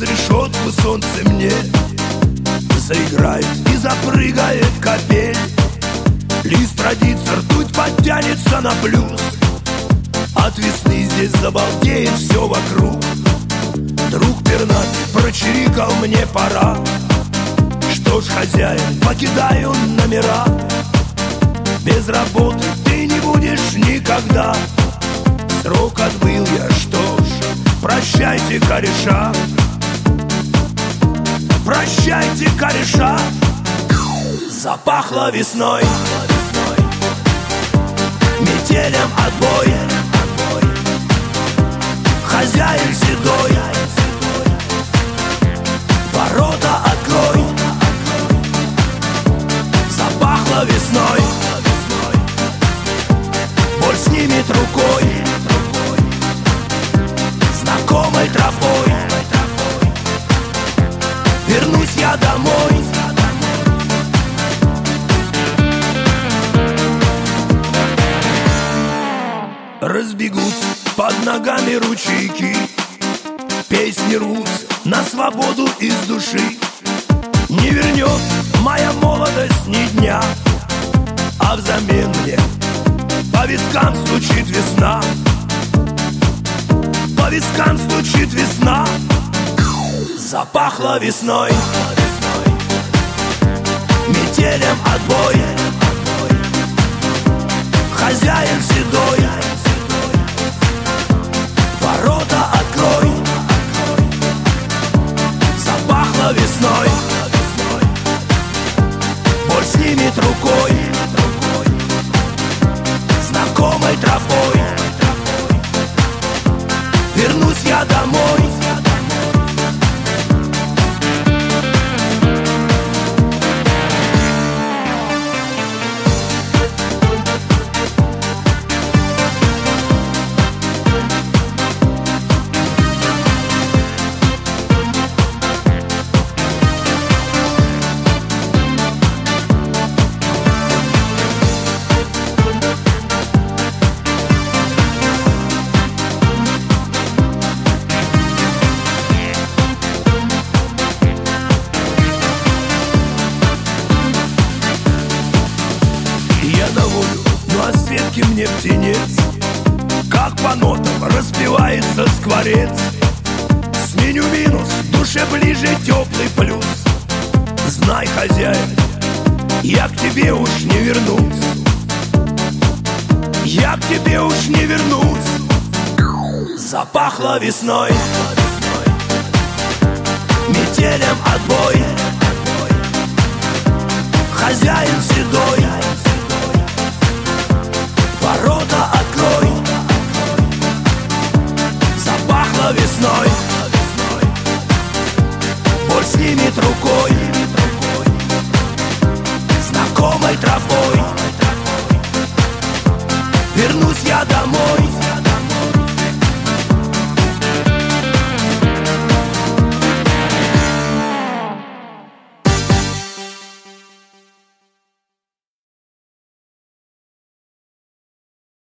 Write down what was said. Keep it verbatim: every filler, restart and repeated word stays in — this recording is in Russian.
решетку солнце мне заиграет и запрыгает капель. Лист родится, ртуть подтянется на плюс. От весны здесь забалдеет все вокруг. Друг пернатый прочирикал, мне пора. Что ж, хозяин, покидаю номера. Без работы ты не будешь никогда. Срок отбыл я, что ж, прощайте, кореша. Прощайте, кореша. Запахло весной, метелем отбой. Хозяин седой, ворота открой. Запахло весной, боль снимет рукой, знакомой тропой. Вернусь я домой. Разбегутся под ногами ручейки, песни рвутся на свободу из души. Не вернется моя молодость ни дня, а взамен мне по вискам стучит весна. По вискам стучит весна. Запахло весной, метелем отбой. Хозяин седой, ворота открой. Запахло весной, боль снимет рукой, знакомой тропой. Вернусь я домой. Мне птенец, как по нотам распевается скворец. Сменю минус, душе ближе теплый плюс. Знай, хозяин, я к тебе уж не вернусь. Я к тебе уж не вернусь. Запахло весной, метелем отбой. Хозяин седой, ворота открой. Запахло весной, боль снимет рукой, знакомой тропой.